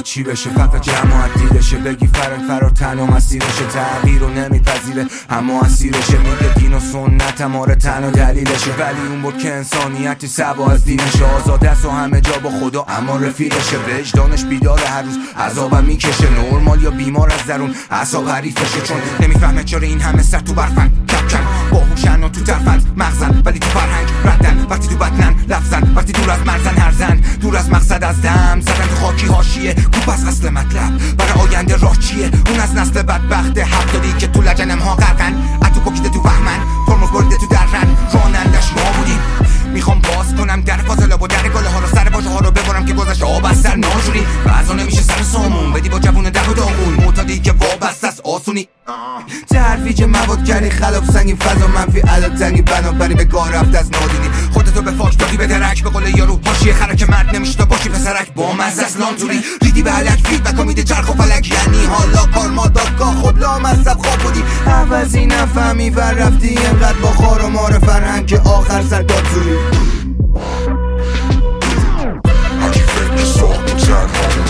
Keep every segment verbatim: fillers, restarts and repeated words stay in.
چی بشه، فقط جماعت دیدشه. بگی فرق فرار تنها مسیرشه، تغییر رو نمیپذیره اما اسیرشه. میگه دین و سنت ماره تنها دلیلشه، ولی اون بود که انسانیتی سبا از دینشه. آزاده است و همه جا با خدا اما رفیقشه. وجدانش بیداره هر روز عذابم میکشه. نورمال یا بیمار از درون اعصاب حریفشه، چون نمیفهمه چرا این همه سر تو برفن کم کم باهوشن و تو ترفند مغزن، ولی تو فرهنگ ردن. وقتی تو بدنن لفظن، وقتی دور از مرزن هرزن، دور از مقصد از دم زدن تو خاکی حاشیه. کوپ از اصل مطلب برای آینده راه چیه؟ اون از نسل بدبخت هفتادی که تو لجنم ها غرقن، اتو پاکیده تو وهمن، ترمز بریده تو درن. رانندش ما بودیم. میخوام باز کنم در فاصله و در گله ها رو، سر واژه ها رو ببرم که گذشت آب از سر ناجوری. بعضا نمیشه سر سامون بدی با جوون ده و داغون، معتادی که وابسته است آسونی. ترویج مواد کردی خلاف سنگین، فضا منفی عدد تنگی، بنابراین به گاه رفت از نادینی. خودتو به فاش دادی به درک، به قول یارو حاشیه خرک مرد نمیشه تا باشی پسرک. با مزه است لانتوری ریدی به علک، فیدبک میده چرخ و فلک. یعنی حالا کار ما دادگاه خب لامصب خواب بودی، عوضی نفهمی ور رفتی اینقدر با خار و مار فرهنگ که آخر سر داد زوری. هرکی فکر ساخت و تنها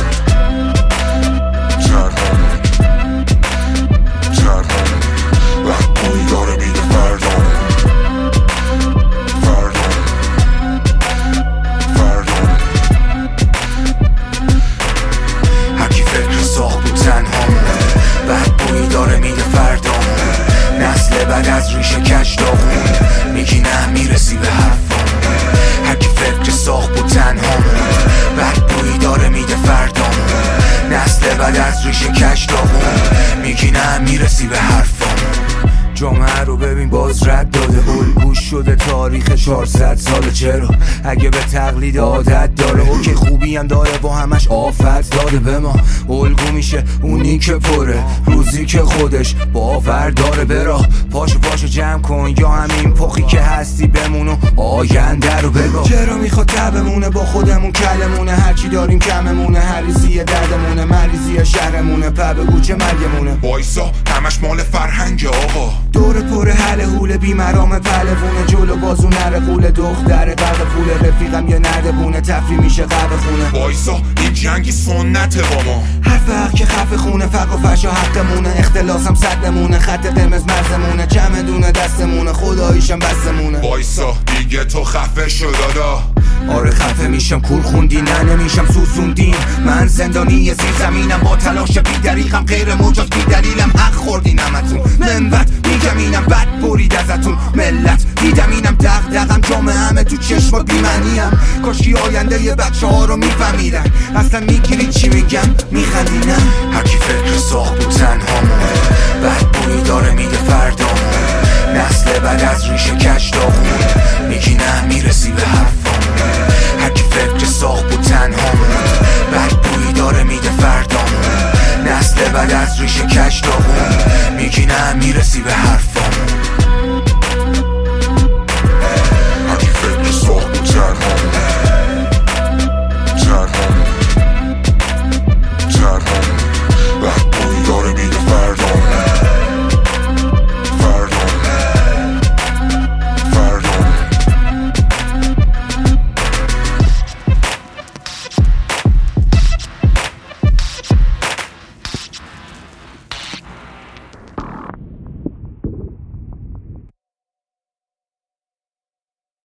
بعد از ریشه کش داغون، میگی نه میرسی به حرفام. هرکی فکر ساخت بود تنها موند، بعد بویی داره میده فردامون. نسل بعد از ریشه کش داغون، میگی نه میرسی به حرفام. جامعه رو ببین باز رد داده، الگوش شده تاریخ چهارصد سال. چرا اگه به تقلید عادت داره، اوکی خوبی هم داره با همش آفت داده به ما. الگو میشه اونی که پره، روزی که خودش باور داره. براه پاشو پاشو جمع کن، یا همین پخی که هستی بمون و آینده رو بگو. چرا میخواد تبمونه با خودمون کلمونه، هرچی داریم کممونه. هریزی دردمونه، مریضی شهرمونه، پا بگو چه مرگمونه. وایسا همش مال فرهنگ آقا، دور پر حل حول بیمرام پلوونه. جلو بازو نره قول دختر قرق پول، رفیقم یه نرده بونه تفری میشه قبل خونه. وایسا این جنگی سنته با ما، هر فرق که خفه خونه. فقر و فشا حقمونه، اختلاسم صدمونه. خط قرمز مرزمونه، چمدونه دستمونه، خداییشم بستمونه. وایسا دیگه تو خفه شو دادا. آره خفه میشم کور خوندی، نه نمیشم سوسوندین. من زندانی زیر زمینم، با تلاش بی دریغم، غیر مجاز بی دلیلم. حق خوردین همتون، منبت میگم اینم بد برید ازتون. ملت دیدم اینم دغدغم، جامعه همه تو چشم بی‌معنیم. کاشکی آینده ی بچه ها رو میفهمیدن، اصلا میگیری چی میگم میخندینم. هرکی فکر ساخت بود تنها